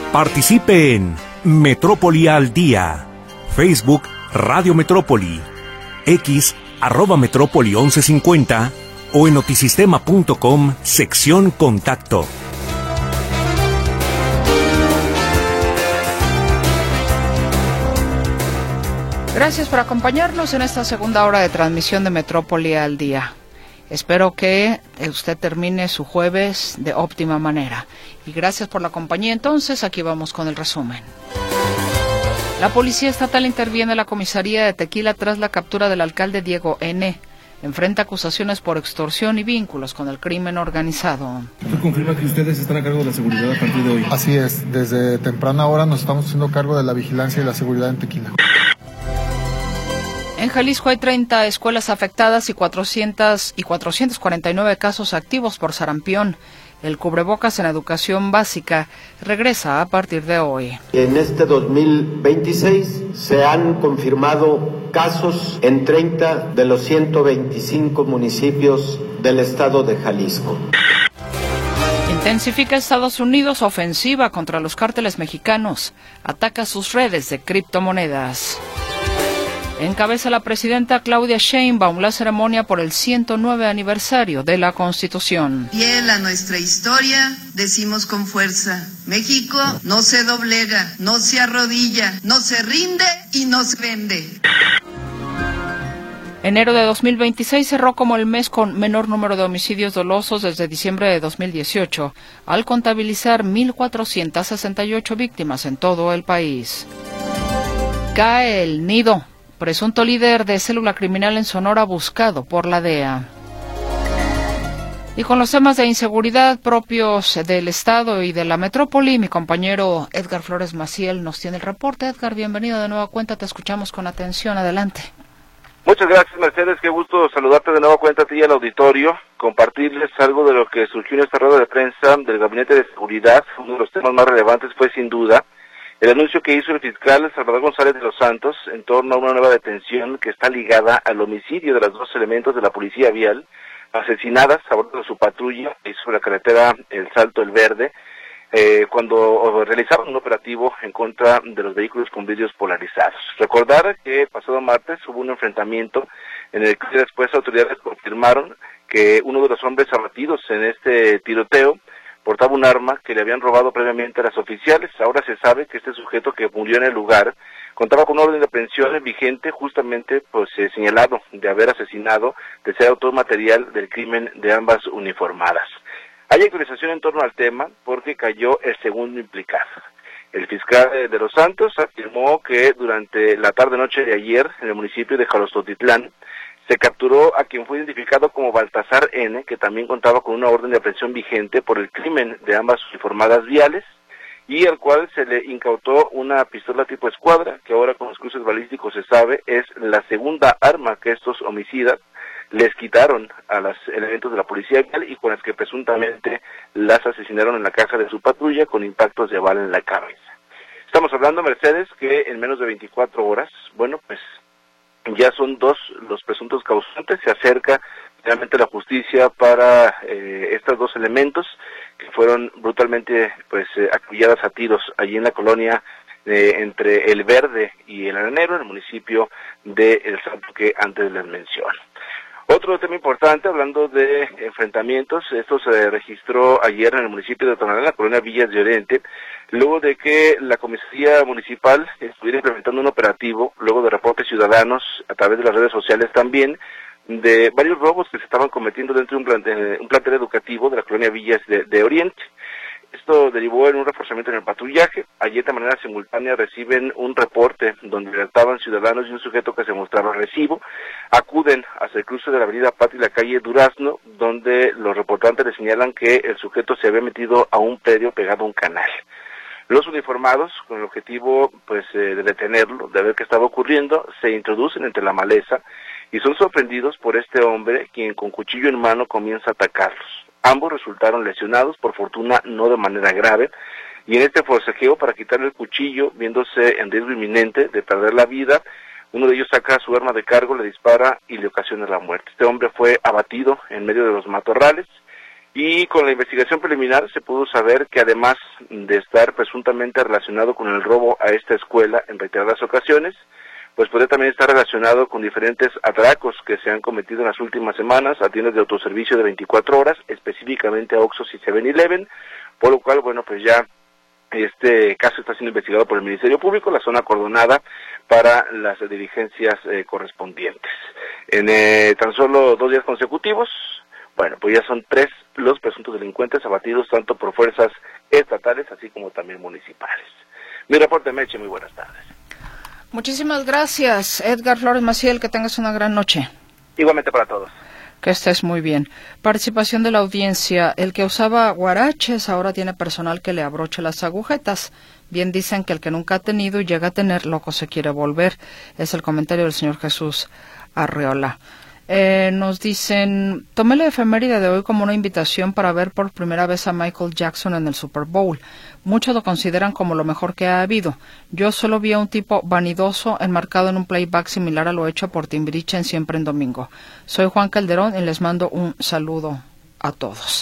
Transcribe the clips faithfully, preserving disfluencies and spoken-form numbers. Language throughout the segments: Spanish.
Participe en Metrópoli al Día, Facebook Radio Metrópoli, X arroba Metrópoli once cincuenta o en notisistema punto com, sección Contacto. Gracias por acompañarnos en esta segunda hora de transmisión de Metrópoli al Día. Espero que usted termine su jueves de óptima manera. Y gracias por la compañía. Entonces, aquí vamos con el resumen. La Policía Estatal interviene en la comisaría de Tequila tras la captura del alcalde Diego N. Enfrenta acusaciones por extorsión y vínculos con el crimen organizado. ¿Usted confirma que ustedes están a cargo de la seguridad a partir de hoy? Así es. Desde temprana hora nos estamos haciendo cargo de la vigilancia y la seguridad en Tequila. En Jalisco hay treinta escuelas afectadas y cuatrocientos y cuatrocientos cuarenta y nueve casos activos por sarampión. El cubrebocas en educación básica regresa a partir de hoy. En este dos mil veintiséis se han confirmado casos en treinta de los ciento veinticinco municipios del estado de Jalisco. Intensifica Estados Unidos ofensiva contra los cárteles mexicanos. Ataca sus redes de criptomonedas. Encabeza la presidenta Claudia Sheinbaum la ceremonia por el ciento nueve aniversario de la Constitución. Fiel a nuestra historia, decimos con fuerza, México no se doblega, no se arrodilla, no se rinde y no se vende. Enero de dos mil veintiséis cerró como el mes con menor número de homicidios dolosos desde diciembre de dos mil dieciocho, al contabilizar mil cuatrocientas sesenta y ocho víctimas en todo el país. Cae el Nido, presunto líder de célula criminal en Sonora buscado por la D E A. Y con los temas de inseguridad propios del Estado y de la metrópoli, mi compañero Edgar Flores Maciel nos tiene el reporte. Edgar, bienvenido de nueva cuenta, te escuchamos con atención, adelante. Muchas gracias, Mercedes, qué gusto saludarte de nueva cuenta a ti y al auditorio, compartirles algo de lo que surgió en esta rueda de prensa del Gabinete de Seguridad. Uno de los temas más relevantes fue sin duda el anuncio que hizo el fiscal Salvador González de los Santos en torno a una nueva detención que está ligada al homicidio de las dos elementos de la Policía Vial asesinadas a bordo de su patrulla sobre la carretera El Salto El Verde, eh, cuando realizaban un operativo en contra de los vehículos con vidrios polarizados. Recordar que pasado martes hubo un enfrentamiento en el que después autoridades confirmaron que uno de los hombres abatidos en este tiroteo portaba un arma que le habían robado previamente a las oficiales. Ahora se sabe que este sujeto que murió en el lugar contaba con una orden de aprehensión vigente justamente pues eh, señalado de haber asesinado, de ser autor material del crimen de ambas uniformadas. Hay actualización en torno al tema porque cayó el segundo implicado. El fiscal de Los Santos afirmó que durante la tarde-noche de ayer en el municipio de Jalostotitlán se capturó a quien fue identificado como Baltasar N., que también contaba con una orden de aprehensión vigente por el crimen de ambas uniformadas viales, y al cual se le incautó una pistola tipo escuadra, que ahora con los cruces balísticos se sabe es la segunda arma que estos homicidas les quitaron a los elementos de la policía vial y con las que presuntamente las asesinaron en la caja de su patrulla con impactos de bala en la cabeza. Estamos hablando, Mercedes, que en menos de veinticuatro horas, bueno, pues ya son dos los presuntos causantes, se acerca finalmente la justicia para eh, estos dos elementos que fueron brutalmente pues eh, acuchilladas a tiros allí en la colonia eh, entre El Verde y El Arenero, en el municipio de El Salto que antes les menciono. Otro tema importante, hablando de enfrentamientos, esto se registró ayer en el municipio de Tonalá, en la colonia Villas de Oriente, luego de que la comisaría municipal estuviera implementando un operativo, luego de reportes ciudadanos a través de las redes sociales también, de varios robos que se estaban cometiendo dentro de un plantel, un plantel educativo de la colonia Villas de, de Oriente. Esto derivó en un reforzamiento en el patrullaje. Allí de manera simultánea reciben un reporte donde alertaban ciudadanos y un sujeto que se mostraba agresivo. Acuden hacia el cruce de la avenida Patria y la calle Durazno, donde los reportantes le señalan que el sujeto se había metido a un predio pegado a un canal. Los uniformados, con el objetivo pues eh, de detenerlo, de ver qué estaba ocurriendo, se introducen entre la maleza y son sorprendidos por este hombre, quien con cuchillo en mano comienza a atacarlos. Ambos resultaron lesionados, por fortuna no de manera grave, y en este forcejeo para quitarle el cuchillo, viéndose en riesgo inminente de perder la vida, uno de ellos saca su arma de cargo, le dispara y le ocasiona la muerte. Este hombre fue abatido en medio de los matorrales, Y con la investigación preliminar se pudo saber que además de estar presuntamente relacionado con el robo a esta escuela en reiteradas ocasiones, pues podría también estar relacionado con diferentes atracos que se han cometido en las últimas semanas a tiendas de autoservicio de veinticuatro horas, específicamente a Oxxos y seven eleven, por lo cual, bueno, pues ya este caso está siendo investigado por el Ministerio Público, la zona acordonada para las diligencias eh, correspondientes. En eh, tan solo dos días consecutivos, bueno, pues ya son tres los presuntos delincuentes abatidos tanto por fuerzas estatales así como también municipales. Mi reporte, Meche, muy buenas tardes. Muchísimas gracias, Edgar Flores Maciel, que tengas una gran noche. Igualmente para todos. Que estés muy bien. Participación de la audiencia. El que usaba guaraches ahora tiene personal que le abroche las agujetas. Bien dicen que el que nunca ha tenido y llega a tener, loco se quiere volver. Es el comentario del señor Jesús Arreola. Eh, nos dicen, tomé la efeméride de hoy como una invitación para ver por primera vez a Michael Jackson en el Super Bowl. Muchos lo consideran como lo mejor que ha habido. Yo solo vi a un tipo vanidoso enmarcado en un playback similar a lo hecho por Timbiriche en Siempre en Domingo. Soy Juan Calderón y les mando un saludo a todos.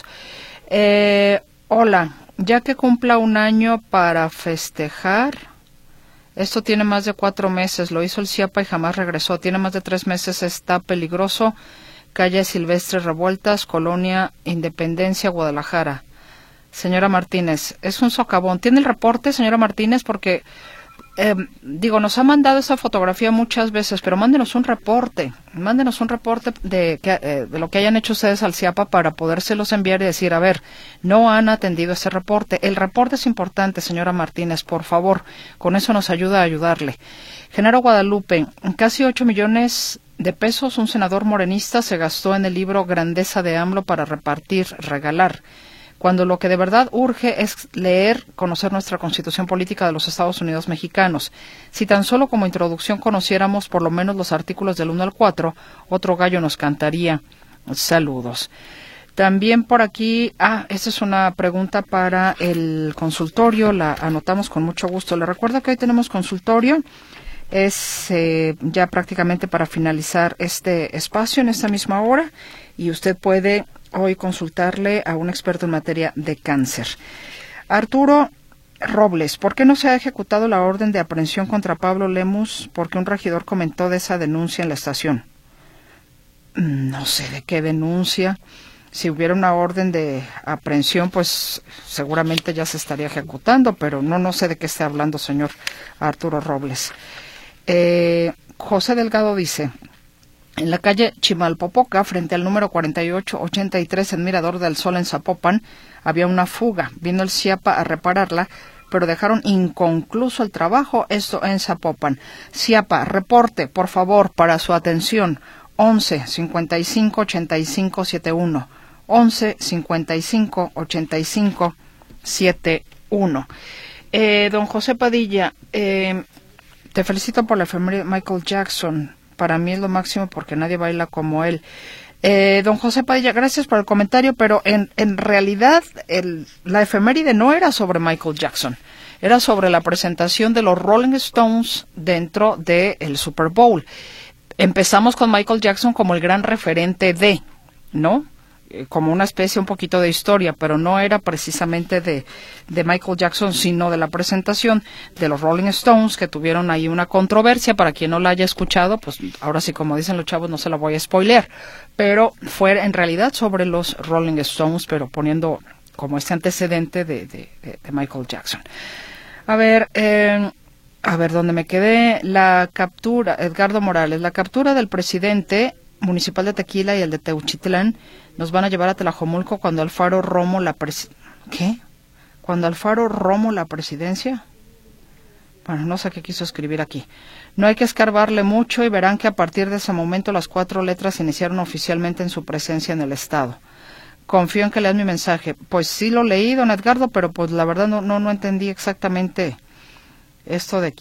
Eh, hola, ya que cumpla un año para festejar... Esto tiene más de cuatro meses, lo hizo el CIAPA y jamás regresó. Tiene más de tres meses, está peligroso. Calle Silvestre Revueltas, Colonia Independencia, Guadalajara. Señora Martínez, es un socavón. ¿Tiene el reporte, señora Martínez? Porque, eh, digo, nos ha mandado esa fotografía muchas veces, pero mándenos un reporte. Mándenos un reporte de, que, eh, de lo que hayan hecho ustedes al CIAPA para podérselos enviar y decir, a ver, no han atendido ese reporte. El reporte es importante, señora Martínez, por favor. Con eso nos ayuda a ayudarle. Genaro Guadalupe, casi ocho millones de pesos un senador morenista se gastó en el libro Grandeza de AMLO para repartir, regalar, cuando lo que de verdad urge es leer, conocer nuestra Constitución Política de los Estados Unidos Mexicanos. Si tan solo como introducción conociéramos por lo menos los artículos del uno al cuatro, otro gallo nos cantaría. Saludos. También por aquí, ah, esta es una pregunta para el consultorio, la anotamos con mucho gusto. Le recuerdo que hoy tenemos consultorio, es eh, ya prácticamente para finalizar este espacio en esta misma hora, y usted puede hoy consultarle a un experto en materia de cáncer. Arturo Robles, ¿por qué no se ha ejecutado la orden de aprehensión contra Pablo Lemus? Porque un regidor comentó de esa denuncia en la estación. No sé de qué denuncia. Si hubiera una orden de aprehensión, pues seguramente ya se estaría ejecutando, pero no, no sé de qué está hablando, señor Arturo Robles. Eh, José Delgado dice, en la calle Chimalpopoca, frente al número cuarenta y ocho ochenta y tres en Mirador del Sol en Zapopan, había una fuga. Vino el CIAPA a repararla, pero dejaron inconcluso el trabajo, esto en Zapopan. CIAPA, reporte, por favor, para su atención, once cincuenta y cinco ochenta y cinco setenta y uno. once cincuenta y cinco ochenta y cinco setenta y uno. Eh, don José Padilla, eh, te felicito por la efeméride de Michael Jackson. Para mí es lo máximo porque nadie baila como él. Eh, don José Padilla, gracias por el comentario, pero en, en realidad el, la efeméride no era sobre Michael Jackson. Era sobre la presentación de los Rolling Stones dentro del Super Bowl. Empezamos con Michael Jackson como el gran referente de, ¿no? Como una especie un poquito de historia, pero no era precisamente de, de Michael Jackson, sino de la presentación de los Rolling Stones, que tuvieron ahí una controversia. Para quien no la haya escuchado, pues ahora sí, como dicen los chavos, no se la voy a spoilear, pero fue en realidad sobre los Rolling Stones, pero poniendo como este antecedente de, de, de, de Michael Jackson. A ver, eh, a ver, ¿dónde me quedé? La captura, Edgardo Morales, la captura del presidente municipal de Tequila y el de Teuchitlán nos van a llevar a Tlajomulco cuando Alfaro Romo la pres... ¿Qué? ¿Cuando Alfaro Romo la presidencia? Bueno, no sé qué quiso escribir aquí. No hay que escarbarle mucho y verán que a partir de ese momento las cuatro letras iniciaron oficialmente en su presencia en el Estado. Confío en que leas mi mensaje. Pues sí lo leí, don Edgardo, pero pues la verdad no, no, no entendí exactamente esto de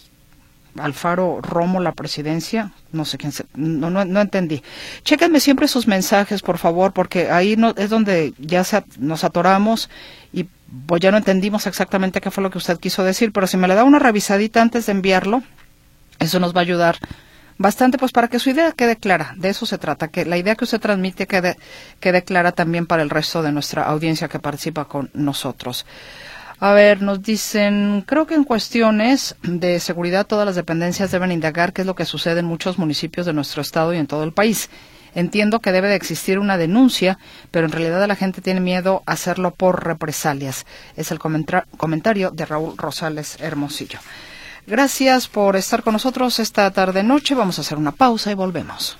Alfaro Romo la presidencia, no sé quién se, no, no, no entendí. Chéquenme siempre sus mensajes, por favor, porque ahí no es donde ya se, nos atoramos y pues ya no entendimos exactamente qué fue lo que usted quiso decir, pero si me le da una revisadita antes de enviarlo, eso nos va a ayudar bastante, pues para que su idea quede clara. De eso se trata, que la idea que usted transmite quede, quede clara también para el resto de nuestra audiencia que participa con nosotros. A ver, nos dicen, creo que en cuestiones de seguridad todas las dependencias deben indagar qué es lo que sucede en muchos municipios de nuestro estado y en todo el país. Entiendo que debe de existir una denuncia, pero en realidad la gente tiene miedo a hacerlo por represalias. Es el comentar- comentario de Raúl Rosales Hermosillo. Gracias por estar con nosotros esta tarde-noche. Vamos a hacer una pausa y volvemos.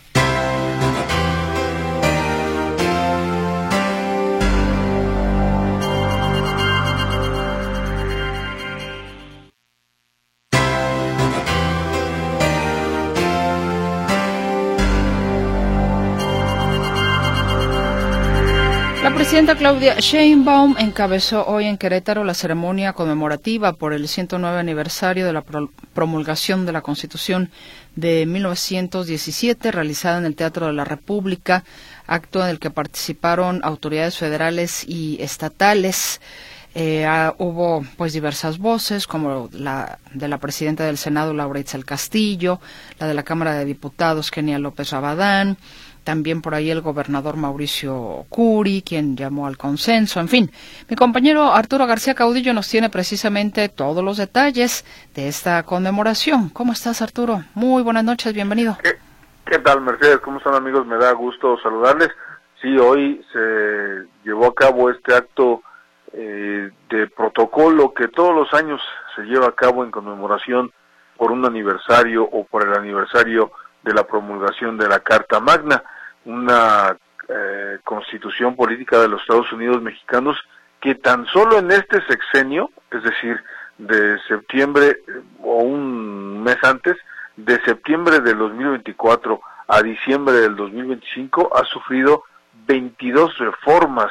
La presidenta Claudia Sheinbaum encabezó hoy en Querétaro la ceremonia conmemorativa por el ciento nueve aniversario de la promulgación de la Constitución de mil novecientos diecisiete, realizada en el Teatro de la República, acto en el que participaron autoridades federales y estatales. Eh, ah, hubo pues diversas voces, como la de la presidenta del Senado, Laura Itzel Castillo, la de la Cámara de Diputados, Kenia López Rabadán, también por ahí el gobernador Mauricio Curi, quien llamó al consenso, en fin. Mi compañero Arturo García Caudillo nos tiene precisamente todos los detalles de esta conmemoración. ¿Cómo estás, Arturo? Muy buenas noches, bienvenido. ¿Qué, qué tal, Mercedes? ¿Cómo están, amigos? Me da gusto saludarles. Sí, hoy se llevó a cabo este acto eh, de protocolo que todos los años se lleva a cabo en conmemoración por un aniversario o por el aniversario de la promulgación de la Carta Magna, una eh, constitución política de los Estados Unidos mexicanos que tan solo en este sexenio, es decir, de septiembre o un mes antes, de septiembre del dos mil veinticuatro a diciembre del dos mil veinticinco, ha sufrido veintidós reformas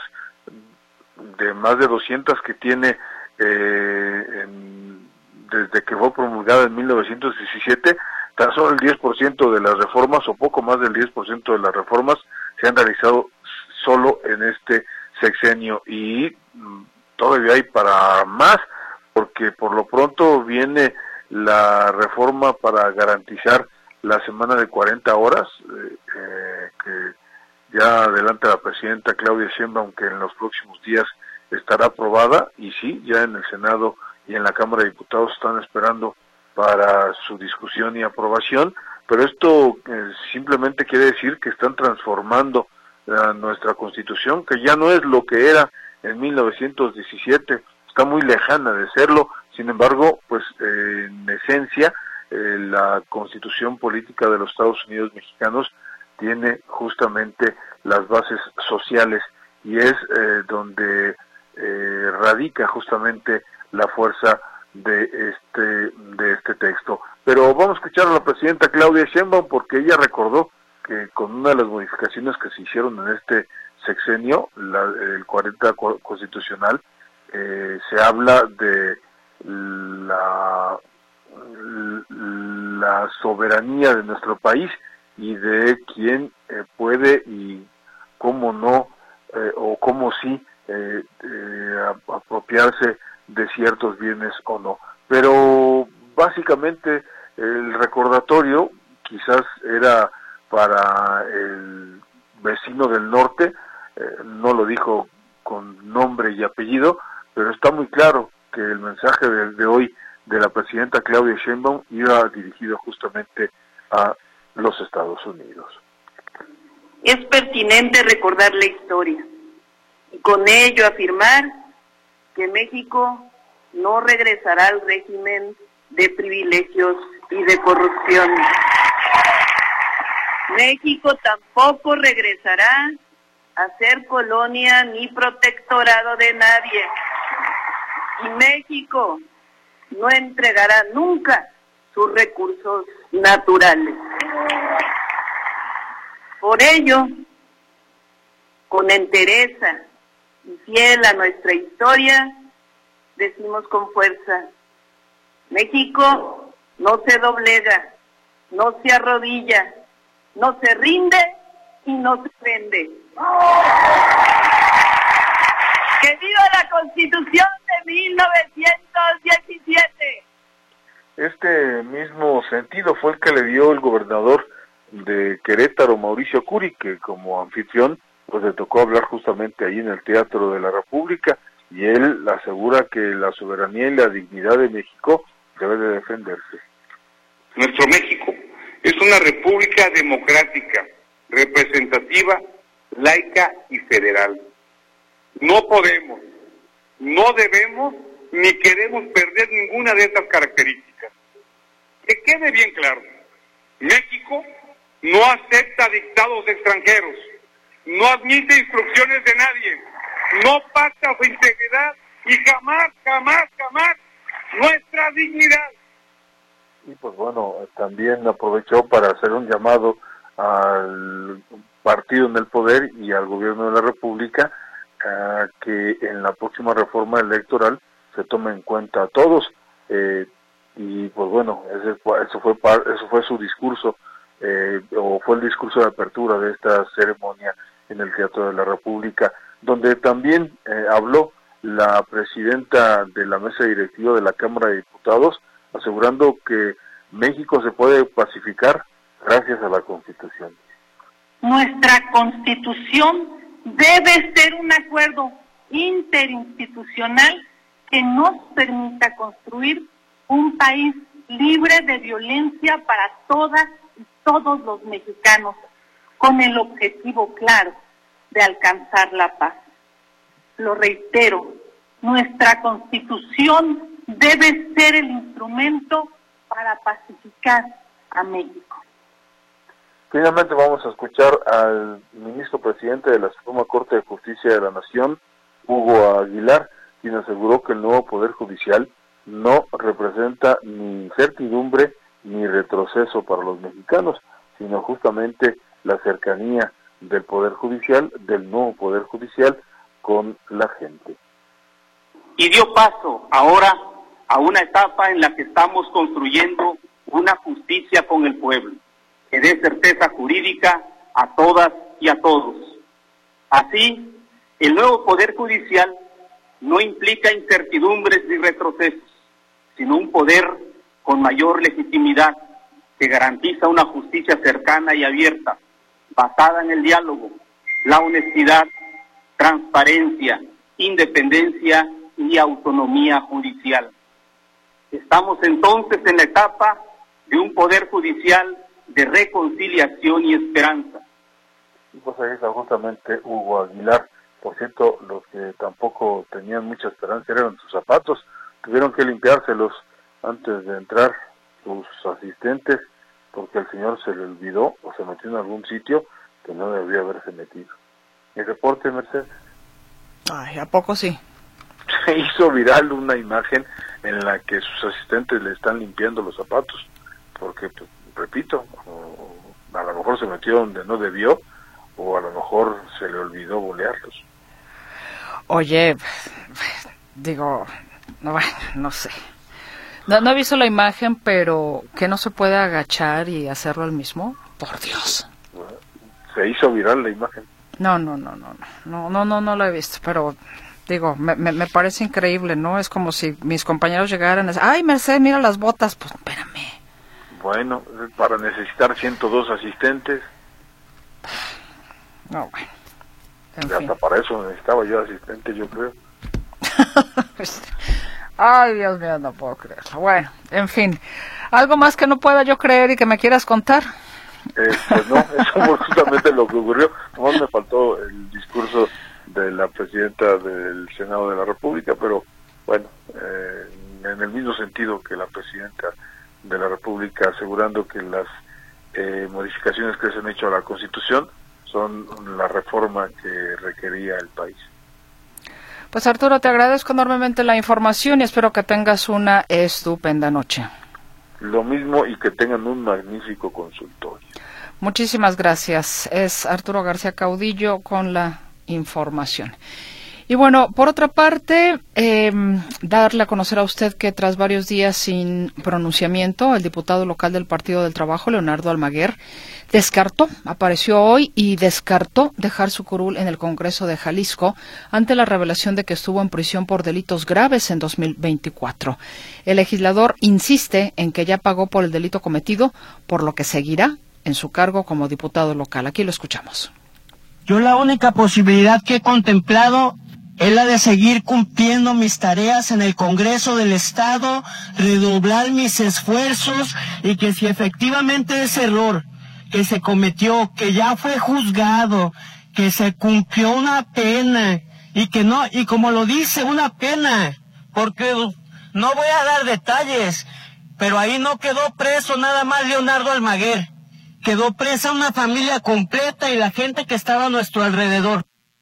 de más de doscientas que tiene eh, en, desde que fue promulgada en mil novecientos diecisiete. Tan solo el diez por ciento de las reformas, o poco más del diez por ciento de las reformas, se han realizado solo en este sexenio, y mm, todavía hay para más, porque por lo pronto viene la reforma para garantizar la semana de cuarenta horas, eh, eh, que ya adelanta la presidenta Claudia Sheinbaum, que en los próximos días estará aprobada, y sí, ya en el Senado y en la Cámara de Diputados están esperando para su discusión y aprobación, pero esto eh, simplemente quiere decir que están transformando eh, nuestra Constitución, que ya no es lo que era en mil novecientos diecisiete, está muy lejana de serlo. Sin embargo, pues eh, en esencia, eh, la Constitución política de los Estados Unidos mexicanos tiene justamente las bases sociales, y es eh, donde eh, radica justamente la fuerza de este de este texto. Pero vamos a escuchar a la presidenta Claudia Sheinbaum, porque ella recordó que con una de las modificaciones que se hicieron en este sexenio, la, el cuarenta constitucional, eh, se habla de la, la soberanía de nuestro país y de quién eh, puede y cómo no, eh, o cómo sí eh, eh, apropiarse de ciertos bienes o no. Pero básicamente el recordatorio quizás era para el vecino del norte, eh, no lo dijo con nombre y apellido, pero está muy claro que el mensaje de, de hoy de la presidenta Claudia Sheinbaum iba dirigido justamente a los Estados Unidos. Es pertinente recordar la historia y con ello afirmar que México no regresará al régimen de privilegios y de corrupción. México tampoco regresará a ser colonia ni protectorado de nadie. Y México no entregará nunca sus recursos naturales. Por ello, con entereza y fiel a nuestra historia, decimos con fuerza: México no se doblega, no se arrodilla, no se rinde y no se vende. ¡Que viva la Constitución de mil novecientos diecisiete! Este mismo sentido fue el que le dio el gobernador de Querétaro, Mauricio Curi, que como anfitrión pues le tocó hablar justamente ahí en el Teatro de la República, y él asegura que la soberanía y la dignidad de México debe de defenderse. Nuestro México es una república democrática, representativa, laica y federal. No podemos, no debemos ni queremos perder ninguna de estas características. Que quede bien claro, México no acepta dictados extranjeros, no admite instrucciones de nadie, no pacta su integridad y jamás, jamás, jamás nuestra dignidad. Y pues bueno, también aprovechó para hacer un llamado al partido en el poder y al gobierno de la República a que en la próxima reforma electoral se tome en cuenta a todos. Eh, y pues bueno, ese, eso fue par, eso fue su discurso, eh, o fue el discurso de apertura de esta ceremonia en el Teatro de la República, donde también eh, habló la presidenta de la mesa directiva de la Cámara de Diputados, asegurando que México se puede pacificar gracias a la Constitución. Nuestra Constitución debe ser un acuerdo interinstitucional que nos permita construir un país libre de violencia para todas y todos los mexicanos, con el objetivo claro de alcanzar la paz. Lo reitero, nuestra Constitución debe ser el instrumento para pacificar a México. Finalmente vamos a escuchar al ministro presidente de la Suprema Corte de Justicia de la Nación, Hugo Aguilar, quien aseguró que el nuevo Poder Judicial no representa ni incertidumbre ni retroceso para los mexicanos, sino justamente la cercanía del Poder Judicial, del nuevo Poder Judicial, con la gente. Y dio paso ahora a una etapa en la que estamos construyendo una justicia con el pueblo, que dé certeza jurídica a todas y a todos. Así, el nuevo Poder Judicial no implica incertidumbres ni retrocesos, sino un poder con mayor legitimidad que garantiza una justicia cercana y abierta, basada en el diálogo, la honestidad, transparencia, independencia y autonomía judicial. Estamos entonces en la etapa de un Poder Judicial de reconciliación y esperanza. Y pues ahí está justamente Hugo Aguilar. Por cierto, los que tampoco tenían mucha esperanza eran sus zapatos, tuvieron que limpiárselos antes de entrar sus asistentes, porque al señor se le olvidó o se metió en algún sitio que no debía haberse metido. ¿El reporte, Mercedes? Ay, ¿a poco sí? Se hizo viral una imagen en la que sus asistentes le están limpiando los zapatos, porque, pues, repito, a lo mejor se metió donde no debió, o a lo mejor se le olvidó bolearlos. Oye, digo, no, no sé. No, no he visto la imagen, pero ¿que no se puede agachar y hacerlo al mismo? Por Dios. Se hizo viral la imagen. No, no, no, no, no, no, no, no la he visto, pero digo, me, me, me parece increíble, ¿no? Es como si mis compañeros llegaran a decir, ay, Mercedes, mira las botas, pues espérame. Bueno, para necesitar ciento dos asistentes. No, bueno. En hasta fin. Para eso necesitaba yo asistente, yo creo. Ay, Dios mío, no puedo creerlo. Bueno, en fin. ¿Algo más que no pueda yo creer y que me quieras contar? Eh, pues no, eso fue justamente lo que ocurrió. Nomás me faltó el discurso de la presidenta del Senado de la República, pero bueno, eh, en el mismo sentido que la presidenta de la República, asegurando que las eh, modificaciones que se han hecho a la Constitución son la reforma que requería el país. Pues Arturo, te agradezco enormemente la información y espero que tengas una estupenda noche. Lo mismo, y que tengan un magnífico consultorio. Muchísimas gracias. Es Arturo García Caudillo con la información. Y bueno, por otra parte, eh, darle a conocer a usted que tras varios días sin pronunciamiento, el diputado local del Partido del Trabajo, Leonardo Almaguer, descartó, apareció hoy y descartó dejar su curul en el Congreso de Jalisco ante la revelación de que estuvo en prisión por delitos graves en dos mil veinticuatro. El legislador insiste en que ya pagó por el delito cometido, por lo que seguirá en su cargo como diputado local. Aquí lo escuchamos. Yo la única posibilidad que he contemplado es la de seguir cumpliendo mis tareas en el Congreso del Estado, redoblar mis esfuerzos y que si efectivamente ese error que se cometió, que ya fue juzgado, que se cumplió una pena y que no, y como lo dice, una pena, porque no voy a dar detalles, pero ahí no quedó preso nada más Leonardo Almaguer, quedó presa una familia completa y la gente que estaba a nuestro alrededor.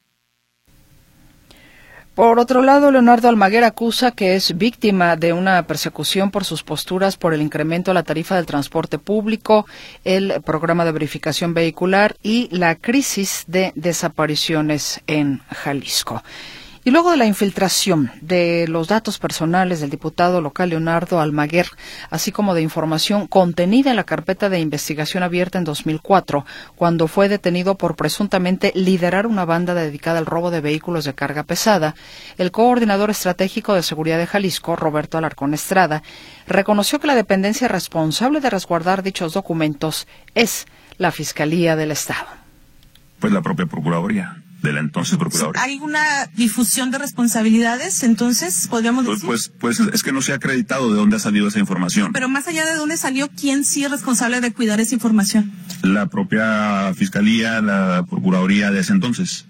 Por otro lado, Leonardo Almaguer acusa que es víctima de una persecución por sus posturas por el incremento de la tarifa del transporte público, el programa de verificación vehicular y la crisis de desapariciones en Jalisco. Y luego de la infiltración de los datos personales del diputado local Leonardo Almaguer, así como de información contenida en la carpeta de investigación abierta en dos mil cuatro, cuando fue detenido por presuntamente liderar una banda dedicada al robo de vehículos de carga pesada, el coordinador estratégico de seguridad de Jalisco, Roberto Alarcón Estrada, reconoció que la dependencia responsable de resguardar dichos documentos es la Fiscalía del Estado. Pues la propia Procuraduría. De la entonces procuradora. ¿Hay una difusión de responsabilidades, entonces, podríamos decir? Pues, pues, pues es que no se ha acreditado de dónde ha salido esa información. Pero más allá de dónde salió, ¿quién sí es responsable de cuidar esa información? La propia Fiscalía, la Procuraduría de ese entonces.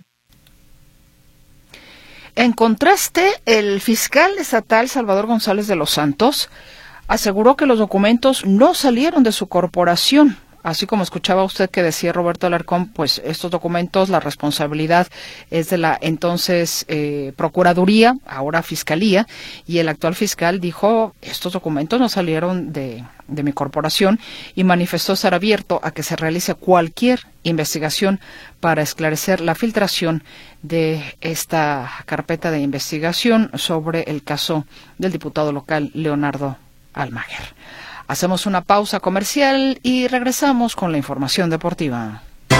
En contraste, el fiscal estatal Salvador González de los Santos aseguró que los documentos no salieron de su corporación. Así como escuchaba usted que decía Roberto Alarcón, pues estos documentos, la responsabilidad es de la entonces eh, Procuraduría, ahora Fiscalía, y el actual fiscal dijo, estos documentos no salieron de, de mi corporación, y manifestó estar abierto a que se realice cualquier investigación para esclarecer la filtración de esta carpeta de investigación sobre el caso del diputado local Leonardo Almaguer. Hacemos una pausa comercial y regresamos con la información deportiva.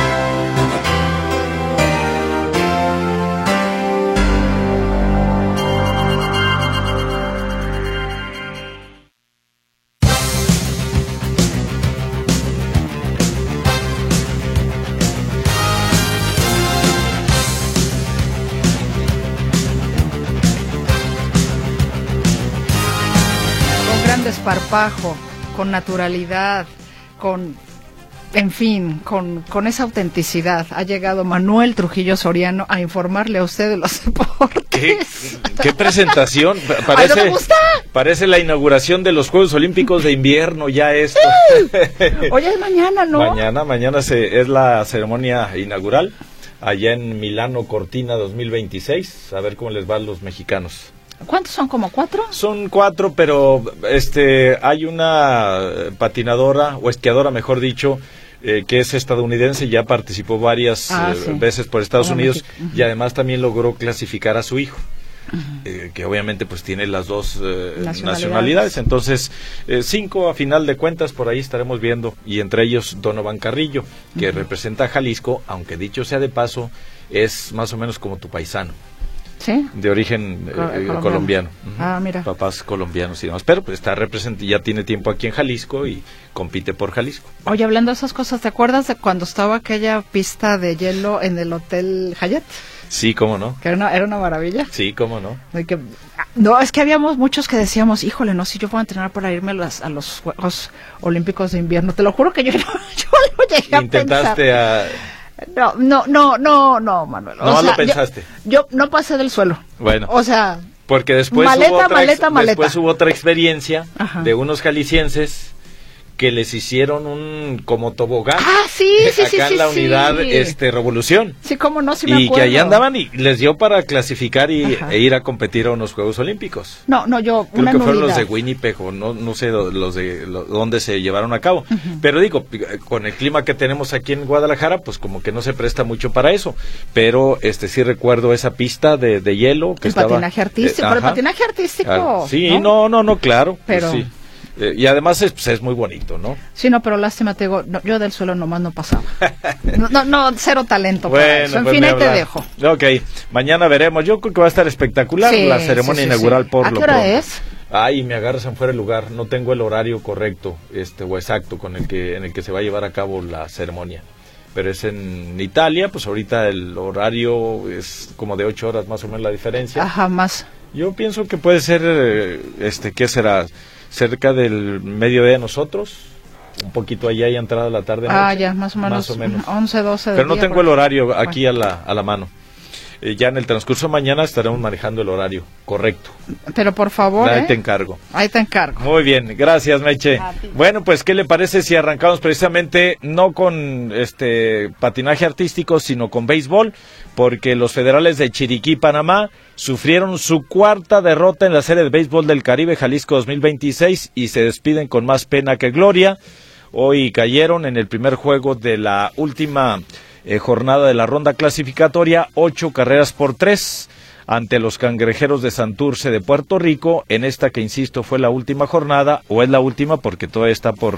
Con gran desparpajo, con naturalidad, con, en fin, con, con esa autenticidad, ha llegado Manuel Trujillo Soriano a informarle a usted de los deportes. ¿Qué, qué presentación? Parece, ¿Ay, no me gusta? Parece la inauguración de los Juegos Olímpicos de invierno ya esto. Oye, es mañana, ¿no? Mañana, mañana se, es la ceremonia inaugural allá en Milano Cortina dos mil veintiséis. A ver cómo les va a los mexicanos. ¿Cuántos son? ¿Como cuatro? Son cuatro, pero este hay una patinadora, o esquiadora mejor dicho, eh, que es estadounidense, ya participó varias ah, eh, sí. veces por Estados Como Unidos, uh-huh. y además también logró clasificar a su hijo. Uh-huh. Eh, que obviamente pues tiene las dos eh, nacionalidades. nacionalidades, entonces eh, cinco a final de cuentas por ahí estaremos viendo, y entre ellos Donovan Carrillo, que uh-huh. representa a Jalisco, aunque dicho sea de paso, es más o menos como tu paisano. ¿Sí? De origen eh, colombiano. colombiano. Uh-huh. Ah, mira. Papás colombianos y demás. Pero pues está representado, ya tiene tiempo aquí en Jalisco y compite por Jalisco. Oye, hablando de esas cosas, ¿te acuerdas de cuando estaba aquella pista de hielo en el Hotel Hyatt? Sí, cómo no. Que era una, era una maravilla. Sí, cómo no. De que, no, es que habíamos muchos que decíamos, híjole, no, si yo puedo entrenar para irme a los, a los Juegos Olímpicos de Invierno. Te lo juro que yo no, yo lo llegué a Intentaste pensar. a... No, no, no, no, no, Manuel. No o sea, lo pensaste. Yo, yo no pasé del suelo. Bueno. O sea, porque después maleta, hubo otra maleta, ex, maleta. después hubo otra experiencia Ajá. de unos jaliscienses que les hicieron un como tobogán. Ah, sí, sí, acá sí, en sí, la sí. unidad este Revolución. Sí, cómo no, sí me y acuerdo. que ahí andaban y les dio para clasificar y, Ajá. e ir a competir a unos Juegos Olímpicos. No, no, yo, Creo una que fueron nulidad. los de Winnipeg o no, no sé los de los, dónde se llevaron a cabo. Ujú. Pero digo, con el clima que tenemos aquí en Guadalajara, pues como que no se presta mucho para eso. Pero este sí recuerdo esa pista de, de hielo que El estaba. patinaje artístico, eh, pero el ajá. patinaje artístico. Ah, sí, ¿no? no, no, no, claro. Pero- pues sí. Eh, y además es, pues, es muy bonito, ¿no? Sí, no, pero lástima, te digo, no, yo del suelo nomás no pasaba. No, no, no, cero talento para eso. En pues fin, ni ahí te hablar. dejo. Ok, mañana veremos. Yo creo que va a estar espectacular Sí, la ceremonia sí, sí, inaugural sí. por ¿A lo qué hora pronto. es? Ay, me agarras en fuera de lugar. No tengo el horario correcto, este o exacto con el que en el que se va a llevar a cabo la ceremonia. Pero es en Italia, pues ahorita el horario es como de ocho horas más o menos la diferencia. Ajá, más. Yo pienso que puede ser, eh, este, ¿qué será? Cerca del mediodía de nosotros, un poquito allá y entrada de la tarde. Ah, noche, ya, más o menos. Más o menos. once, doce de Pero no día, tengo porque- el horario Bueno. aquí a la, a la mano. Eh, ya en el transcurso de mañana estaremos manejando el horario correcto. Pero por favor, Ahí ¿eh? te encargo. Ahí te encargo. Muy bien, gracias Meche. Bueno, pues ¿qué le parece si arrancamos precisamente no con este patinaje artístico, sino con béisbol? Porque los Federales de Chiriquí, Panamá, sufrieron su cuarta derrota en la Serie de Béisbol del Caribe Jalisco dos mil veintiséis y se despiden con más pena que gloria. Hoy cayeron en el primer juego de la última eh, jornada de la ronda clasificatoria, ocho carreras por tres ante los Cangrejeros de Santurce de Puerto Rico, en esta que, insisto, fue la última jornada, o es la última porque todavía está por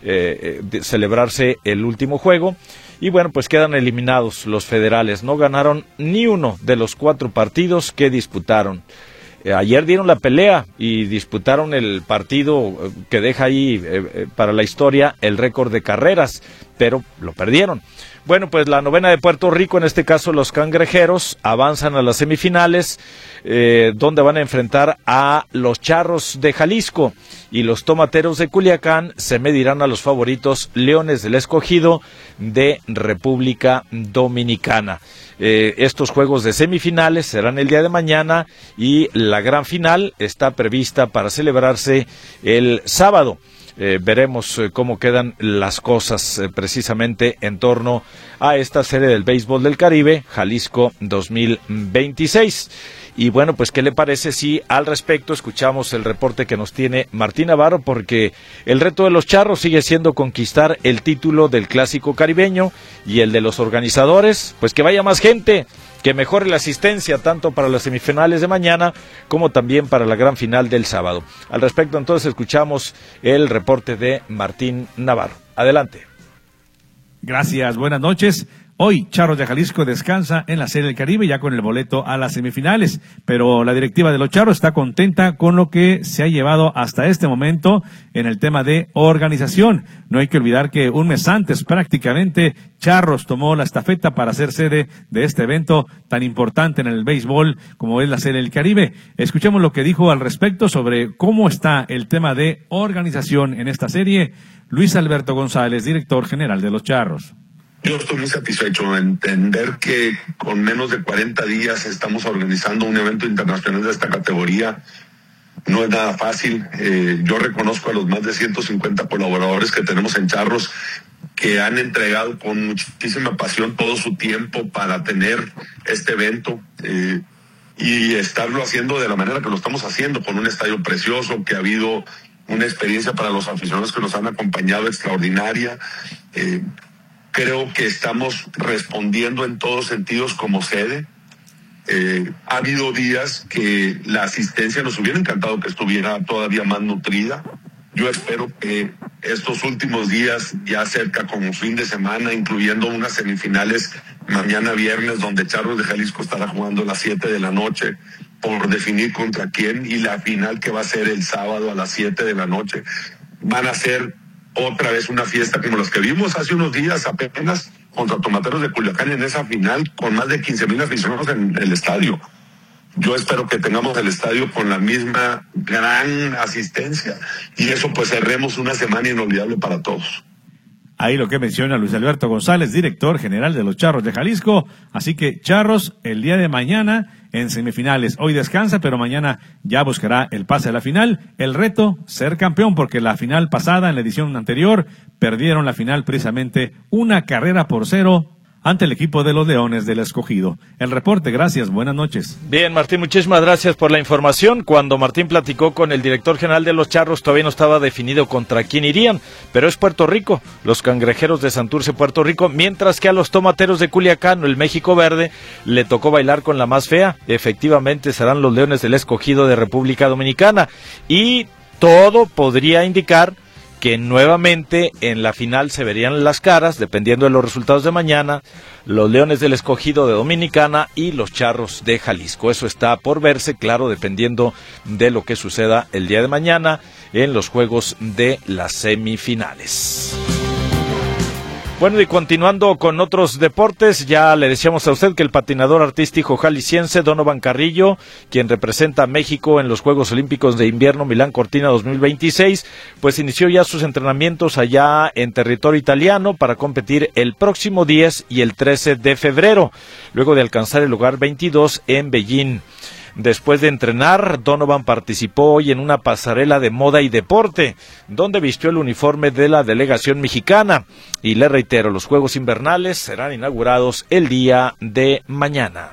eh, de celebrarse el último juego. Y bueno, pues quedan eliminados los Federales, no ganaron ni uno de los cuatro partidos que disputaron. Eh, ayer dieron la pelea y disputaron el partido eh, que deja ahí eh, eh, para la historia el récord de carreras, pero lo perdieron. Bueno, pues la novena de Puerto Rico, en este caso los Cangrejeros, avanzan a las semifinales, eh, donde van a enfrentar a los Charros de Jalisco, y los Tomateros de Culiacán se medirán a los favoritos Leones del Escogido de República Dominicana. Eh, estos juegos de semifinales serán el día de mañana y la gran final está prevista para celebrarse el sábado. Eh, veremos eh, cómo quedan las cosas eh, precisamente en torno a esta serie del béisbol del Caribe, Jalisco dos mil veintiséis. Y bueno, pues ¿qué le parece si al respecto escuchamos el reporte que nos tiene Martín Navarro? Porque el reto de los Charros sigue siendo conquistar el título del Clásico Caribeño, y el de los organizadores, pues que vaya más gente, que mejore la asistencia tanto para las semifinales de mañana como también para la gran final del sábado. Al respecto, entonces, escuchamos el reporte de Martín Navarro. Adelante. Gracias, buenas noches. Hoy Charros de Jalisco descansa en la Serie del Caribe ya con el boleto a las semifinales, pero la directiva de los Charros está contenta con lo que se ha llevado hasta este momento en el tema de organización. No hay que olvidar que un mes antes prácticamente Charros tomó la estafeta para ser sede de este evento tan importante en el béisbol como es la Serie del Caribe. Escuchemos lo que dijo al respecto sobre cómo está el tema de organización en esta serie Luis Alberto González, director general de los Charros. Yo estoy muy satisfecho en entender que con menos de cuarenta días estamos organizando un evento internacional de esta categoría. No es nada fácil. Eh, yo reconozco a los más de ciento cincuenta colaboradores que tenemos en Charros, que han entregado con muchísima pasión todo su tiempo para tener este evento eh, y estarlo haciendo de la manera que lo estamos haciendo, con un estadio precioso, que ha habido una experiencia para los aficionados que nos han acompañado extraordinaria. Eh, Creo que estamos respondiendo en todos sentidos como sede. Eh, ha habido días que la asistencia nos hubiera encantado que estuviera todavía más nutrida. Yo espero que estos últimos días, ya cerca como fin de semana, incluyendo unas semifinales mañana viernes, donde Charros de Jalisco estará jugando a las siete de la noche por definir contra quién, y la final que va a ser el sábado a las siete de la noche, van a ser otra vez una fiesta como las que vimos hace unos días apenas contra Tomateros de Culiacán en esa final, con más de quince mil aficionados en el estadio. Yo espero que tengamos el estadio con la misma gran asistencia, y eso pues cerremos una semana inolvidable para todos. Ahí lo que menciona Luis Alberto González, director general de los Charros de Jalisco. Así que Charros, el día de mañana en semifinales. Hoy descansa, pero mañana ya buscará el pase a la final. El reto, ser campeón, porque la final pasada, en la edición anterior, perdieron la final precisamente una carrera por cero ante el equipo de los Leones del Escogido. El reporte, gracias, buenas noches. Bien, Martín, muchísimas gracias por la información. Cuando Martín platicó con el director general de los Charros, todavía no estaba definido contra quién irían, pero es Puerto Rico, los Cangrejeros de Santurce, Puerto Rico, mientras que a los Tomateros de Culiacán, el México Verde, le tocó bailar con la más fea. Efectivamente, serán los Leones del Escogido de República Dominicana, y todo podría indicar que nuevamente en la final se verían las caras, dependiendo de los resultados de mañana, los Leones del Escogido de Dominicana y los Charros de Jalisco. Eso está por verse, claro, dependiendo de lo que suceda el día de mañana en los juegos de las semifinales. Bueno, y continuando con otros deportes, ya le decíamos a usted que el patinador artístico jalisciense Donovan Carrillo, quien representa a México en los Juegos Olímpicos de Invierno Milán Cortina dos mil veintiséis, pues inició ya sus entrenamientos allá en territorio italiano para competir el próximo diez y el trece de febrero, luego de alcanzar el lugar veintidós en Beijing. Después de entrenar, Donovan participó hoy en una pasarela de moda y deporte, donde vistió el uniforme de la delegación mexicana. Y le reitero, los Juegos Invernales serán inaugurados el día de mañana.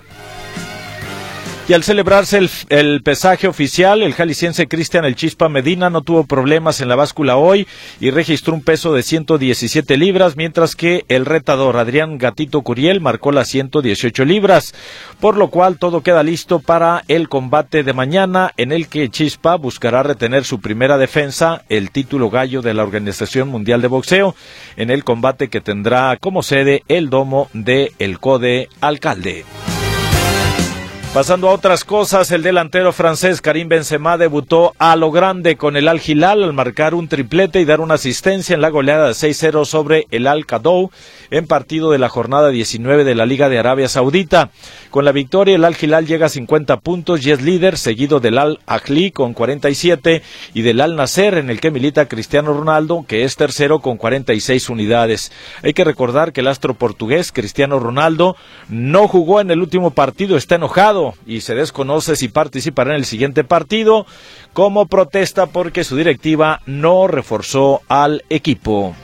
Y al celebrarse el, el pesaje oficial, el jalisciense Cristian El Chispa Medina no tuvo problemas en la báscula hoy y registró un peso de ciento diecisiete libras, mientras que el retador Adrián Gatito Curiel marcó las ciento dieciocho libras, por lo cual todo queda listo para el combate de mañana, en el que Chispa buscará retener su primera defensa, el título gallo de la Organización Mundial de Boxeo, en el combate que tendrá como sede el domo de El Code Alcalde. Pasando a otras cosas, el delantero francés Karim Benzema debutó a lo grande con el Al Hilal al marcar un triplete y dar una asistencia en la goleada de seis cero sobre el Al Qadou en partido de la jornada diecinueve de la Liga de Arabia Saudita. Con la victoria, el Al Hilal llega a cincuenta puntos y es líder, seguido del Al Ahly con cuarenta y siete y del Al Nasser, en el que milita Cristiano Ronaldo, que es tercero con cuarenta y seis unidades. Hay que recordar que el astro portugués Cristiano Ronaldo no jugó en el último partido, está enojado y se desconoce si participará en el siguiente partido como protesta porque su directiva no reforzó al equipo.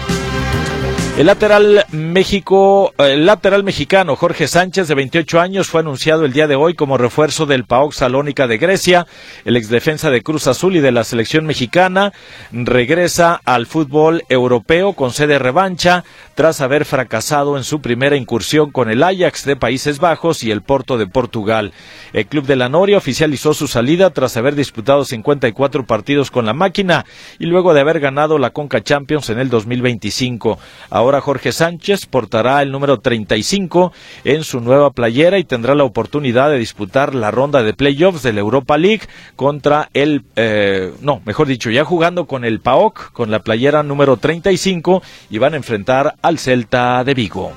El lateral México, el lateral mexicano Jorge Sánchez, de veintiocho años, fue anunciado el día de hoy como refuerzo del PAOK Salónica de Grecia. El exdefensa de Cruz Azul y de la selección mexicana regresa al fútbol europeo con sede revancha tras haber fracasado en su primera incursión con el Ajax de Países Bajos y el Porto de Portugal. El club de la Noria oficializó su salida tras haber disputado cincuenta y cuatro partidos con la máquina y luego de haber ganado la Conca Champions en el dos mil veinticinco. Ahora Jorge Sánchez portará el número treinta y cinco en su nueva playera y tendrá la oportunidad de disputar la ronda de playoffs de la Europa League contra el, eh, no, mejor dicho, ya jugando con el PAOK, con la playera número treinta y cinco, y van a enfrentar al Celta de Vigo.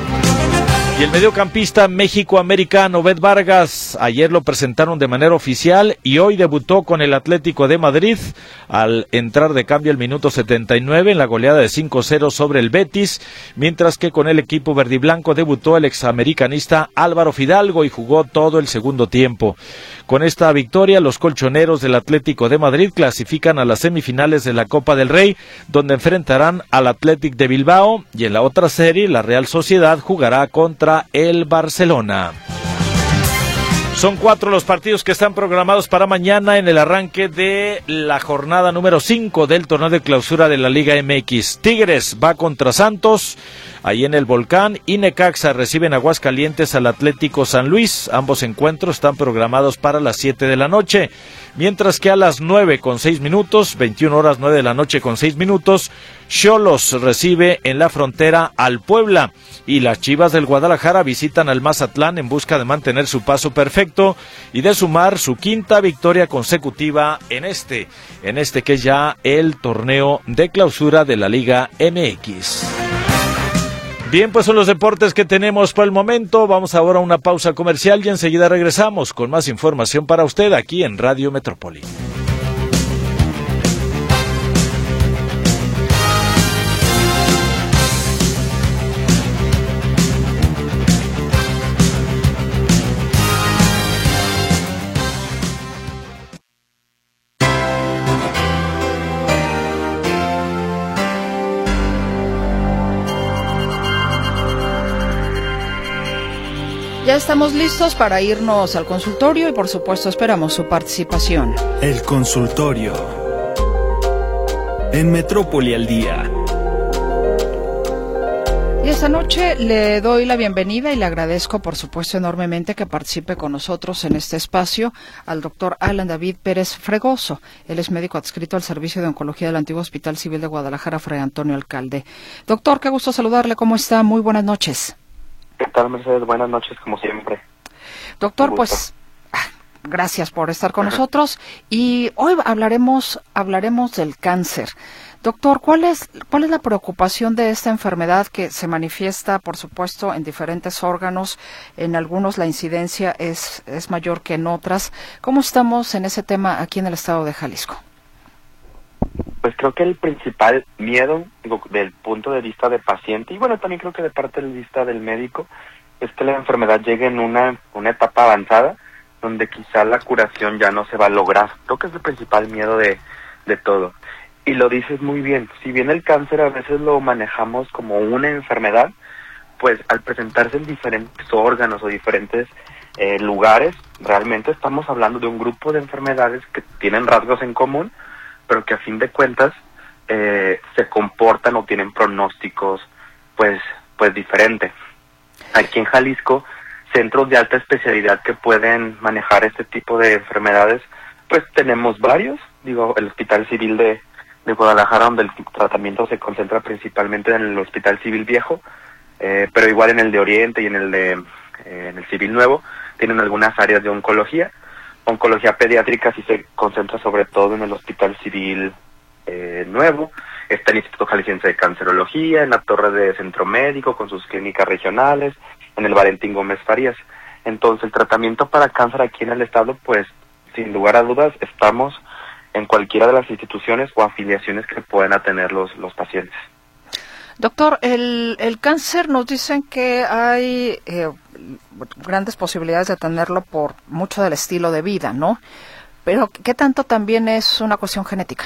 Y el mediocampista mexicoamericano Bet Vargas, ayer lo presentaron de manera oficial y hoy debutó con el Atlético de Madrid al entrar de cambio al minuto setenta y nueve en la goleada de cinco cero sobre el Betis, mientras que con el equipo verdiblanco debutó el examericanista Álvaro Fidalgo y jugó todo el segundo tiempo. Con esta victoria, los colchoneros del Atlético de Madrid clasifican a las semifinales de la Copa del Rey, donde enfrentarán al Athletic de Bilbao, y en la otra serie, la Real Sociedad jugará contra el Barcelona. Son cuatro los partidos que están programados para mañana en el arranque de la jornada número cinco del torneo de clausura de la Liga M X. Tigres va contra Santos, ahí en el Volcán, y Necaxa reciben Aguascalientes al Atlético San Luis. Ambos encuentros están programados para las siete de la noche. Mientras que a las nueve con seis minutos, veintiuna horas nueve de la noche con seis minutos, Xolos recibe en la Frontera al Puebla y las Chivas del Guadalajara visitan al Mazatlán en busca de mantener su paso perfecto y de sumar su quinta victoria consecutiva en este, en este que es ya el torneo de clausura de la Liga M X. Bien, pues son los deportes que tenemos por el momento. Vamos ahora a una pausa comercial y enseguida regresamos con más información para usted aquí en Radio Metrópoli. Ya estamos listos para irnos al consultorio y por supuesto esperamos su participación. El consultorio en Metrópoli al día. Y esta noche le doy la bienvenida y le agradezco por supuesto enormemente que participe con nosotros en este espacio al doctor Alan David Pérez Fregoso. Él es médico adscrito al Servicio de Oncología del Antiguo Hospital Civil de Guadalajara, Fray Antonio Alcalde. Doctor, qué gusto saludarle, ¿cómo está? Muy buenas noches. ¿Qué tal, Mercedes? Buenas noches, como siempre. Doctor, pues gracias por estar con nosotros y hoy hablaremos hablaremos del cáncer. Doctor, ¿cuál es cuál es la preocupación de esta enfermedad que se manifiesta, por supuesto, en diferentes órganos? En algunos la incidencia es es mayor que en otras. ¿Cómo estamos en ese tema aquí en el estado de Jalisco? Pues creo que el principal miedo, digo, del punto de vista del paciente, y bueno, también creo que de parte de vista del médico, es que la enfermedad llegue en una, una etapa avanzada, donde quizá la curación ya no se va a lograr. Creo que es el principal miedo de, de todo. Y lo dices muy bien, si bien el cáncer a veces lo manejamos como una enfermedad, pues al presentarse en diferentes órganos o diferentes eh, lugares, realmente estamos hablando de un grupo de enfermedades que tienen rasgos en común, pero que a fin de cuentas eh, se comportan o tienen pronósticos pues, pues diferentes. Aquí en Jalisco, centros de alta especialidad que pueden manejar este tipo de enfermedades, pues tenemos varios. Digo, el Hospital Civil de, de Guadalajara, donde el tratamiento se concentra principalmente en el Hospital Civil Viejo, eh, pero igual en el de Oriente y en el de eh, en el Civil Nuevo, tienen algunas áreas de oncología. Oncología pediátrica sí se concentra sobre todo en el Hospital Civil eh, Nuevo. Está el Instituto Jalisciense de Cancerología, en la Torre de Centro Médico con sus clínicas regionales, en el Valentín Gómez Farías. Entonces el tratamiento para cáncer aquí en el estado, pues sin lugar a dudas, estamos en cualquiera de las instituciones o afiliaciones que puedan tener los, los pacientes. Doctor, el, el cáncer nos dicen que hay eh, grandes posibilidades de tenerlo por mucho del estilo de vida, ¿no? Pero ¿qué tanto también es una cuestión genética?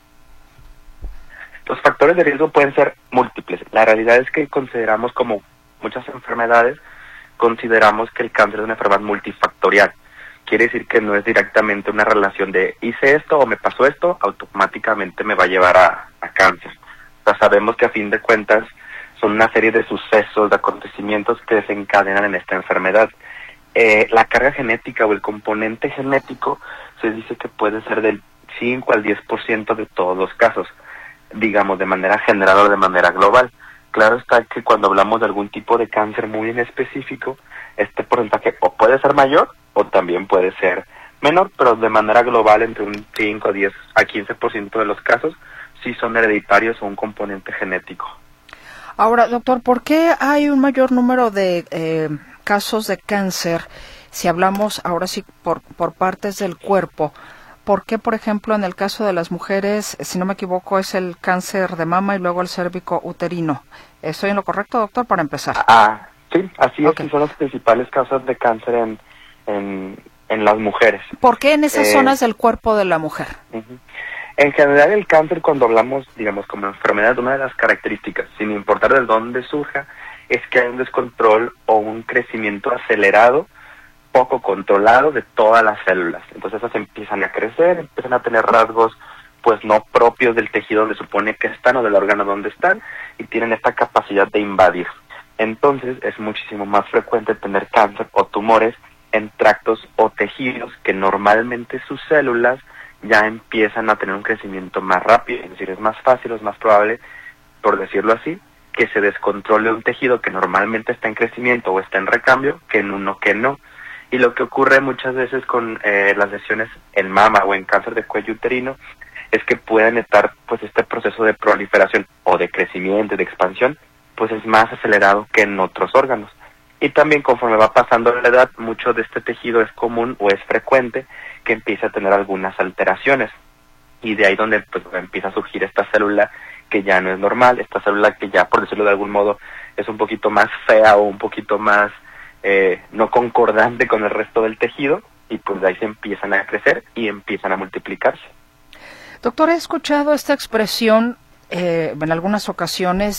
Los factores de riesgo pueden ser múltiples. La realidad es que consideramos, como muchas enfermedades, consideramos que el cáncer es una enfermedad multifactorial. Quiere decir que no es directamente una relación de hice esto o me pasó esto, automáticamente me va a llevar a, a cáncer. O sea, sabemos que a fin de cuentas son una serie de sucesos, de acontecimientos que desencadenan en esta enfermedad. Eh, la carga genética o el componente genético se dice que puede ser del cinco al diez por ciento de todos los casos, digamos de manera general o de manera global. Claro está que cuando hablamos de algún tipo de cáncer muy en específico, este porcentaje o puede ser mayor o también puede ser menor, pero de manera global entre un cinco, diez a quince por ciento de los casos sí son hereditarios o un componente genético. Ahora, doctor, ¿por qué hay un mayor número de eh, casos de cáncer si hablamos ahora sí por, por partes del cuerpo? ¿Por qué, por ejemplo, en el caso de las mujeres, si no me equivoco, es el cáncer de mama y luego el cérvico uterino? ¿Estoy en lo correcto, doctor, para empezar? Ah, sí, así okay. es, son las principales causas de cáncer en, en, en las mujeres. ¿Por qué en esas eh, zonas del cuerpo de la mujer? Uh-huh. En general, el cáncer, cuando hablamos, digamos, como enfermedad, una de las características, sin importar de dónde surja, es que hay un descontrol o un crecimiento acelerado, poco controlado de todas las células. Entonces esas empiezan a crecer, empiezan a tener rasgos pues no propios del tejido donde supone que están o del órgano donde están, y tienen esta capacidad de invadir. Entonces es muchísimo más frecuente tener cáncer o tumores en tractos o tejidos que normalmente sus células ya empiezan a tener un crecimiento más rápido, es decir, es más fácil, es más probable, por decirlo así, que se descontrole un tejido que normalmente está en crecimiento o está en recambio, que en uno que no. Y lo que ocurre muchas veces con eh, las lesiones en mama o en cáncer de cuello uterino es que pueden estar, pues, este proceso de proliferación o de crecimiento, de expansión, pues es más acelerado que en otros órganos. Y también conforme va pasando la edad, mucho de este tejido es común o es frecuente que empiece a tener algunas alteraciones. Y de ahí donde pues empieza a surgir esta célula que ya no es normal, esta célula que ya, por decirlo de algún modo, es un poquito más fea o un poquito más eh, no concordante con el resto del tejido, y pues de ahí se empiezan a crecer y empiezan a multiplicarse. Doctor, he escuchado esta expresión eh, en algunas ocasiones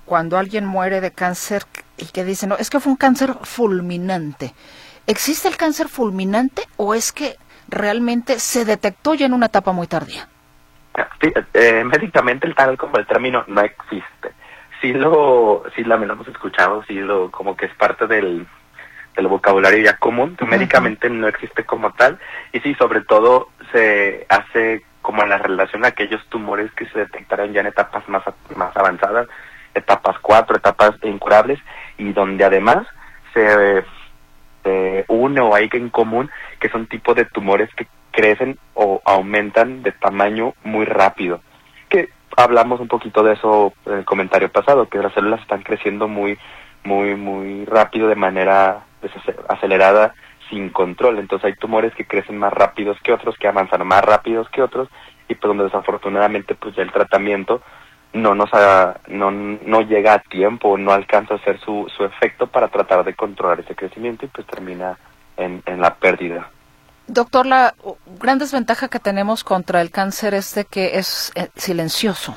cuando alguien muere de cáncer y que dicen, no, es que fue un cáncer fulminante. ¿Existe el cáncer fulminante o es que realmente se detectó ya en una etapa muy tardía? Sí, eh, médicamente el tal como el término no existe. Sí lo, sí lo hemos escuchado, sí lo, como que es parte del, del vocabulario ya común. Uh-huh. Médicamente no existe como tal, y sí, sobre todo se hace como en la relación a aquellos tumores que se detectaron ya en etapas más, más avanzadas, etapas cuatro, etapas incurables, y donde además se, se une o hay en común que son tipos de tumores que crecen o aumentan de tamaño muy rápido. Que hablamos un poquito de eso en el comentario pasado, que las células están creciendo muy, muy, muy rápido de manera acelerada, sin control. Entonces hay tumores que crecen más rápidos que otros, que avanzan más rápidos que otros, y pues donde desafortunadamente pues ya el tratamiento no nos ha, no, no llega a tiempo, no alcanza a hacer su, su efecto para tratar de controlar ese crecimiento, y pues termina en, en la pérdida. Doctor, la gran desventaja que tenemos contra el cáncer es de que es eh, silencioso.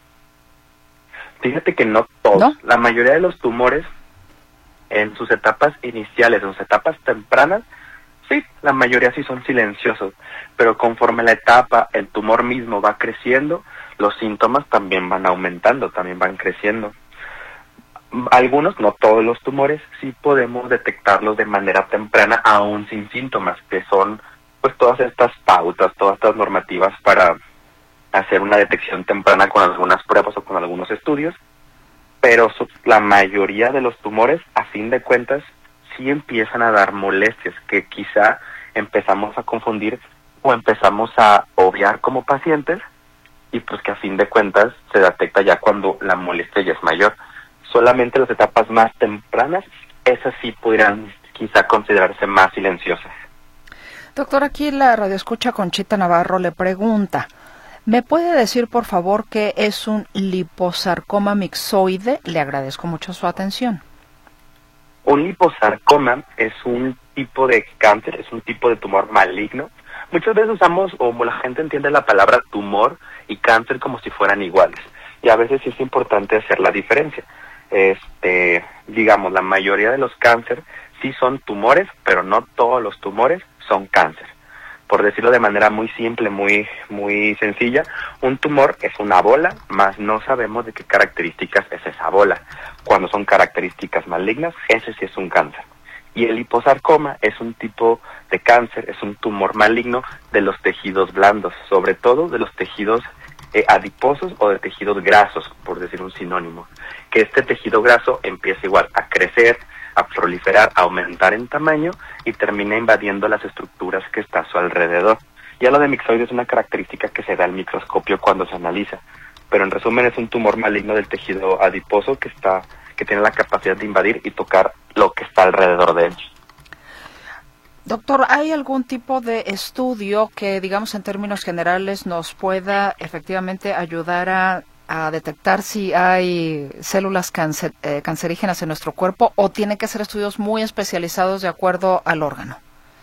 Fíjate que no todos. ¿No? La mayoría de los tumores en sus etapas iniciales, en sus etapas tempranas, sí, la mayoría sí son silenciosos, pero conforme la etapa, el tumor mismo va creciendo, los síntomas también van aumentando, también van creciendo. Algunos, no todos los tumores, sí podemos detectarlos de manera temprana, aún sin síntomas, que son pues todas estas pautas, todas estas normativas para hacer una detección temprana con algunas pruebas o con algunos estudios, pero su, la mayoría de los tumores, a fin de cuentas, sí empiezan a dar molestias, que quizá empezamos a confundir o empezamos a obviar como pacientes, y pues que a fin de cuentas se detecta ya cuando la molestia ya es mayor. Solamente las etapas más tempranas, esas sí podrían quizá considerarse más silenciosas. Doctor, aquí la radioescucha Conchita Navarro le pregunta, ¿me puede decir por favor qué es un liposarcoma mixoide? Le agradezco mucho su atención. Un liposarcoma es un tipo de cáncer, es un tipo de tumor maligno. Muchas veces usamos, o la gente entiende la palabra tumor y cáncer como si fueran iguales, y a veces sí es importante hacer la diferencia. Este, digamos, la mayoría de los cánceres sí son tumores, pero no todos los tumores son cáncer. Por decirlo de manera muy simple, muy muy sencilla, un tumor es una bola, mas no sabemos de qué características es esa bola. Cuando son características malignas, ese sí es un cáncer. Y el liposarcoma es un tipo de cáncer, es un tumor maligno de los tejidos blandos, sobre todo de los tejidos eh, adiposos o de tejidos grasos, por decir un sinónimo. Que este tejido graso empieza igual a crecer, a proliferar, a aumentar en tamaño y termina invadiendo las estructuras que está a su alrededor. Ya lo de mixoide es una característica que se da al microscopio cuando se analiza, pero en resumen es un tumor maligno del tejido adiposo que está que tiene la capacidad de invadir y tocar lo que está alrededor de él. Doctor, ¿hay algún tipo de estudio que, digamos, en términos generales nos pueda efectivamente ayudar a, a detectar si hay células cáncer, eh, cancerígenas en nuestro cuerpo, o tienen que ser estudios muy especializados de acuerdo al órgano?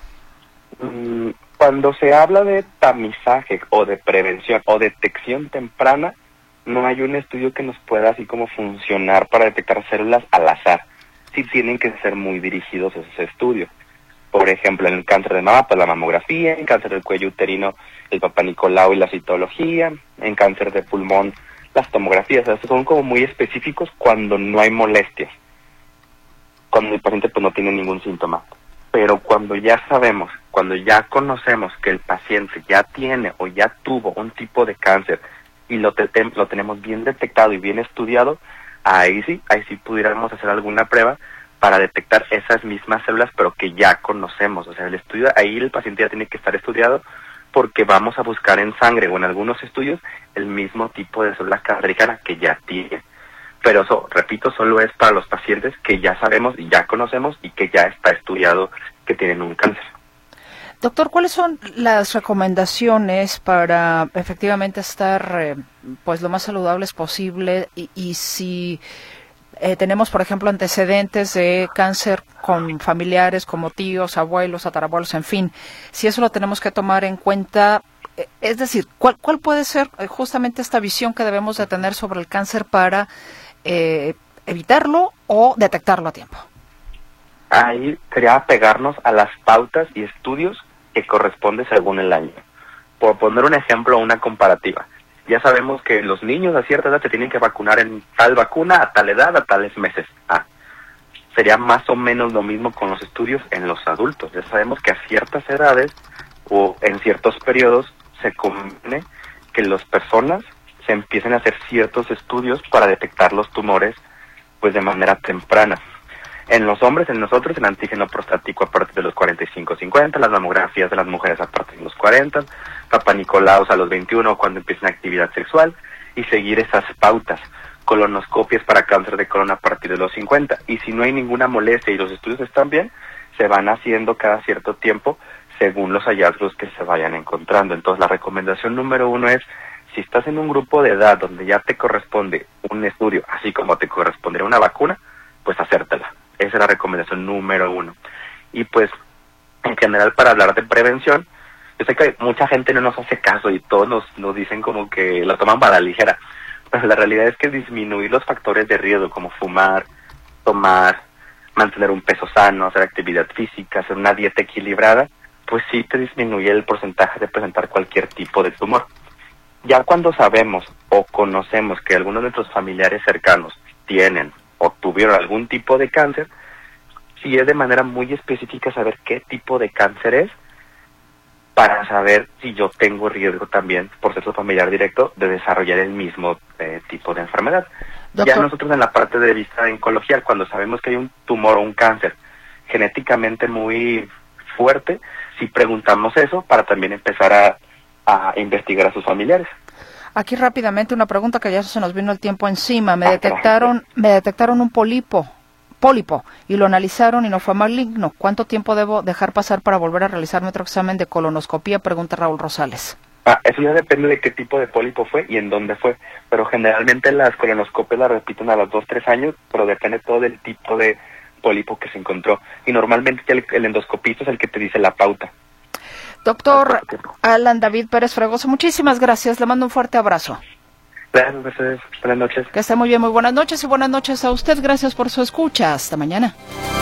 Cuando se habla de tamizaje o de prevención o detección temprana, no hay un estudio que nos pueda así como funcionar para detectar células al azar. Sí tienen que ser muy dirigidos esos estudios. Por ejemplo, en el cáncer de mama, pues la mamografía; en cáncer del cuello uterino, el Papá Nicolau y la citología; en cáncer de pulmón, las tomografías. O sea, son como muy específicos cuando no hay molestias, cuando el paciente pues no tiene ningún síntoma. Pero cuando ya sabemos, cuando ya conocemos que el paciente ya tiene o ya tuvo un tipo de cáncer y lo, te lo tenemos bien detectado y bien estudiado, ahí sí, ahí sí pudiéramos hacer alguna prueba para detectar esas mismas células, pero que ya conocemos. O sea, el estudio, ahí el paciente ya tiene que estar estudiado, porque vamos a buscar en sangre o en algunos estudios el mismo tipo de células cancerígenas que ya tiene. Pero eso, repito, solo es para los pacientes que ya sabemos y ya conocemos y que ya está estudiado que tienen un cáncer. Doctor, ¿cuáles son las recomendaciones para efectivamente estar eh, pues lo más saludables posible? Y, y si eh, tenemos, por ejemplo, antecedentes de cáncer con familiares como tíos, abuelos, tatarabuelos, en fin, si eso lo tenemos que tomar en cuenta, eh, es decir, ¿cuál, cuál puede ser justamente esta visión que debemos de tener sobre el cáncer para eh, evitarlo o detectarlo a tiempo? Ahí sería apegarnos a las pautas y estudios que corresponde según el año. Por poner un ejemplo o una comparativa, ya sabemos que los niños a cierta edad se tienen que vacunar en tal vacuna, a tal edad, a tales meses. Ah, sería más o menos lo mismo con los estudios en los adultos. Ya sabemos que a ciertas edades o en ciertos periodos se conviene que las personas se empiecen a hacer ciertos estudios para detectar los tumores pues de manera temprana. En los hombres, en nosotros, el antígeno prostático a partir de los cuarenta y cinco cincuenta, las mamografías de las mujeres a partir de los cuarenta, Papa Nicolaus a los veintiuno cuando empiezan actividad sexual, y seguir esas pautas. Colonoscopias para cáncer de colon a partir de los cincuenta. Y si no hay ninguna molestia y los estudios están bien, se van haciendo cada cierto tiempo según los hallazgos que se vayan encontrando. Entonces la recomendación número uno es, si estás en un grupo de edad donde ya te corresponde un estudio, así como te correspondería una vacuna, pues hacértela. Esa es la recomendación número uno. Y pues, en general, para hablar de prevención, yo sé que mucha gente no nos hace caso y todos nos, nos dicen como que la toman para la ligera. Pero la realidad es que disminuir los factores de riesgo como fumar, tomar, mantener un peso sano, hacer actividad física, hacer una dieta equilibrada, pues sí te disminuye el porcentaje de presentar cualquier tipo de tumor. Ya cuando sabemos o conocemos que algunos de nuestros familiares cercanos tienen o tuvieron algún tipo de cáncer, sí es de manera muy específica saber qué tipo de cáncer es, para saber si yo tengo riesgo también, por ser su familiar directo, de desarrollar el mismo eh, tipo de enfermedad. Doctor. Ya nosotros en la parte de vista de oncología, cuando sabemos que hay un tumor o un cáncer genéticamente muy fuerte, sí preguntamos eso para también empezar a, a investigar a sus familiares. Aquí rápidamente una pregunta que ya se nos vino el tiempo encima. Me Ah, detectaron, me detectaron un pólipo, pólipo y lo analizaron y no fue maligno. ¿Cuánto tiempo debo dejar pasar para volver a realizarme otro examen de colonoscopía? Pregunta Raúl Rosales. Ah, eso ya depende de qué tipo de pólipo fue y en dónde fue. Pero generalmente las colonoscopias las repiten a los dos, tres años, pero depende todo del tipo de pólipo que se encontró. Y normalmente el, el endoscopista es el que te dice la pauta. Doctor Alan David Pérez Fregoso, muchísimas gracias. Le mando un fuerte abrazo. Gracias, Mercedes. Buenas noches. Que esté muy bien, muy buenas noches y buenas noches a usted. Gracias por su escucha. Hasta mañana.